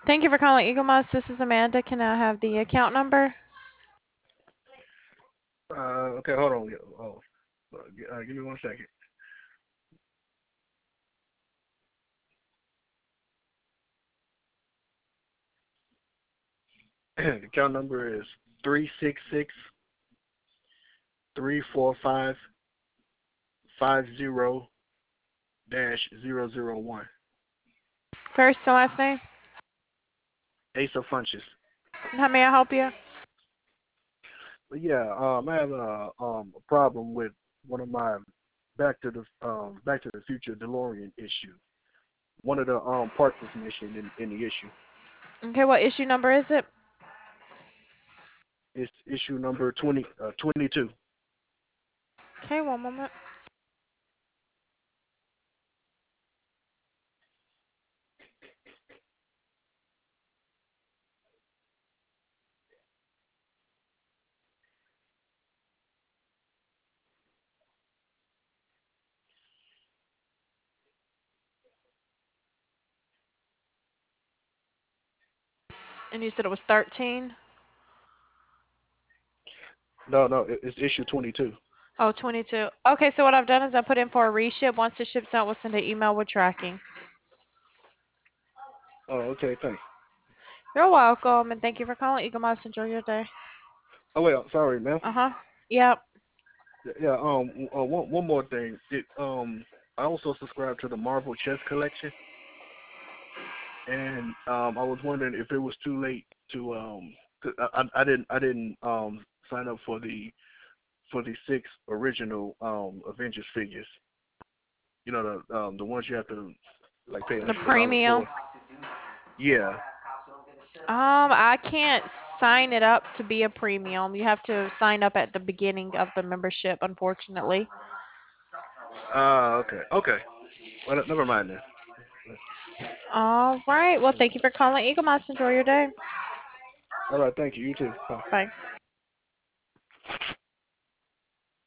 Thank you for calling Eagle Moss. This is Amanda. Can I have the account number? Okay, hold on. Give me 1 second. The account number is 366-345-50-001. First and last name. Ace of Funches. And how may I help you? But yeah, I have a problem with one of my Back to the Future DeLorean issue. One of the parts is missing in the issue. Okay, what issue number is it? It's issue number 22. Okay, one moment. And you said it was 13? No, it's issue 22. Oh, 22. Okay, so what I've done is I put in for a reship. Once it ships out, we'll send an email with tracking. Oh, okay, thanks. You're welcome, and thank you for calling Eagle Moss. Enjoy your day. Oh, wait, sorry, man. Uh-huh. Yep. Yeah. One more thing. I also subscribe to the Marvel Chess Collection, and I was wondering if it was too late to 'cause I didn't sign up for the 6 original Avengers figures. You know the ones you have to like pay an The extra dollar premium. for. Yeah. I can't sign it up to be a premium. You have to sign up at the beginning of the membership, unfortunately. Okay. Okay. Well, never mind then. All right. Well, thank you for calling Eagle Moss. Enjoy your day. All right. Thank you. You too. Bye. Bye.